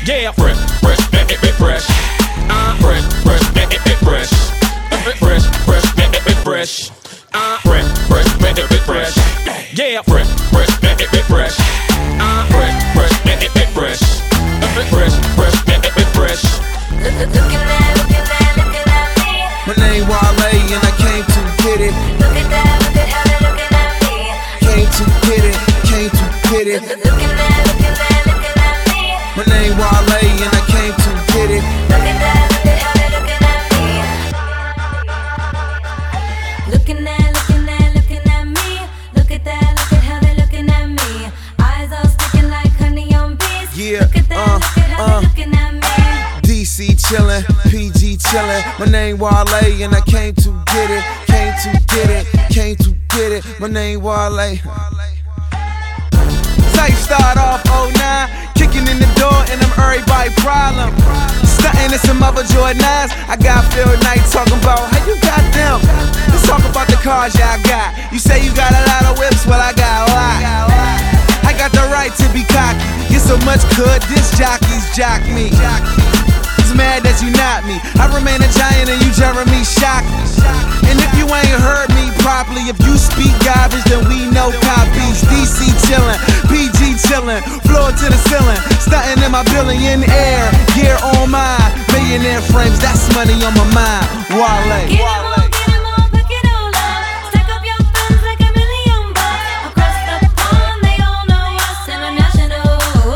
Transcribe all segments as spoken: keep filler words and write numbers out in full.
Yeah, fresh, fresh, eh, eh, eh, fresh. Uh, fresh, fresh, eh, eh, eh, fresh. Eh, eh, fresh, fresh, eh, eh, eh, fresh. Uh, fresh, fresh, eh, eh, eh, fresh. Yeah, fresh, fresh, eh, eh, eh, fresh. Uh, fresh, fresh, eh, eh, eh, fresh. Eh, eh, fresh, fresh, eh, eh, eh, fresh. Looking at, looking at, looking at me. My name Wale and I came to get it. Look at that, look at how they're looking at me. Came to get it, came to get it. Looking at, looking at, looking at me. My name Wale and I came to get it. Look at that, look at how they're looking at me. Looking at, looking at, looking at me. Look at that, look at how they're looking at me. Eyes all sticking like honey on bees. Yeah, Look at that, uh, look at how uh. they're looking at me. D C chillin', P G chillin'. My name Wale and I came to get it. Came to get it, came to get it. My name Wale. Tight start off oh nine, kicking in the door and I'm everybody problem. Stuntin' in some other Jordans. I got Phil Knight talking about how you got them. Let's talk about the cars y'all got. You say you got a lot of whips, well I got a lot. I got the right to be cocky. Get so much good, this jockeys jock me. He's mad that you not me. I remain a giant and you Jeremy Shockey. And if you ain't heard me properly, if you speak garbage, then we know copies. D C chillin', P G chillin', floor to the ceiling, stuntin' in my billion air, gear on mine, millionaire frames, that's money on my mind. Wale. Get 'em all, get 'em all, pick it all up. Stack up your funds like a million bucks. Across the pond, they all know us international.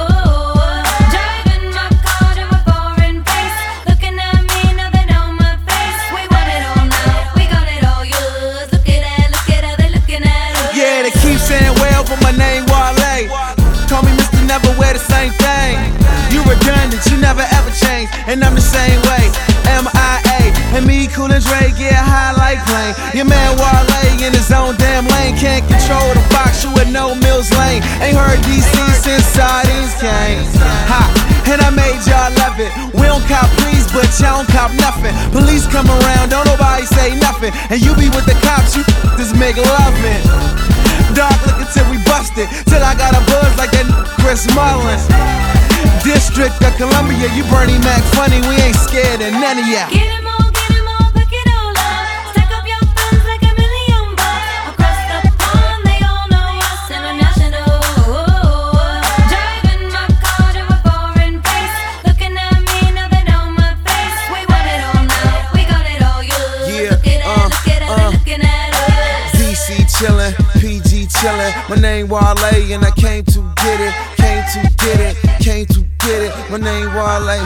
Driving my car to a foreign place. Looking at me, now they know my face. We want it all now, we got it all yours. Look at that, look at how they looking at us. Yeah, they keep saying well, but my name Wale. Call me Mister Never wear the same thing. You redundant, you never ever change, and I'm the same way. M I A and me, Cool and Dre get high like plane. Your man Wale in his own damn lane, can't control the box, you with no Mills Lane. Ain't heard D C since sardines came. Ha, and I made y'all love it. We don't cop please, but y'all don't cop nothing. Police come around, don't nobody say nothing, and you be with the cops, you just make loving. Dark looking till we busted, till I got a buzz like that Chris Mullins. District of Columbia, you Bernie Mac funny, we ain't scared of none of ya. Get 'em all, get 'em all, pick it all up. Stack up your funds like a million bucks. Across the pond, they all know us international. Driving my car to a foreign place. Looking at me, now they know my face. We want it all now, we got it all yours. Yeah, Look at that, uh, look at how uh. they looking at us. D C chillin', P G chillin'. My name Wale and I came to get it, came to get it, came to get it. My name Wale.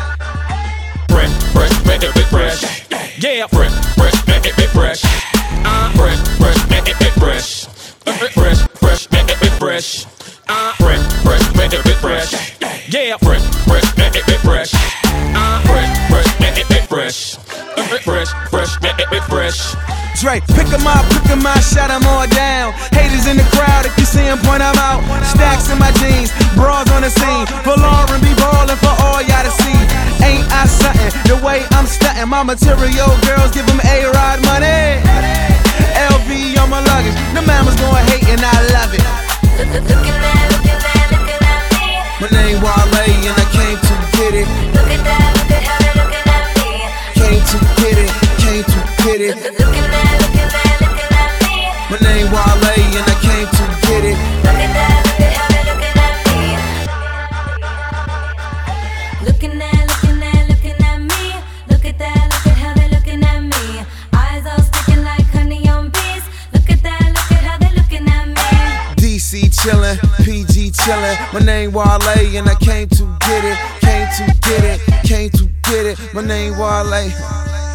Fresh, fresh, eh, eh, eh, fresh. Yeah, fresh, fresh, eh, eh, eh, fresh. Uh, fresh, fresh, eh, eh, eh, fresh. Eh, eh, fresh, fresh, eh, eh, eh, fresh. Uh, fresh, fresh, eh, eh, eh, fresh. Yeah, fresh, fresh, eh, eh, eh, fresh. Uh, fresh, fresh, eh, eh, eh, fresh. Eh, eh, fresh, fresh, eh, eh, eh, fresh. Dre, pick 'em up, pick 'em up, shut 'em all down. Haters in the crowd, if you see 'em, point 'em out. Stacks in my jeans, bras on the scene. Full R and B ballin' for all y'all to see. Ain't I something, the way I'm stuntin'. My material girls give 'em A-Rod money. L V on my luggage, the mamas gon' hate and I love it. Looking at, looking at, looking at me. My name Wale and I came to get it. Look at that, look at how they looking at me. Came to get it, came to get it. Looking at, looking at, looking at me. My name Wale and I came to get it. Look at that, look at how they looking at me. Looking at, looking at, looking at me. Look at that, look at how they looking at me. Eyes all sticking like honey on bees. Look at that, look at how they looking at me. D C chillin', P G chillin'. My name Wale and I came to get it, came to get it, came to get it. My name Wale.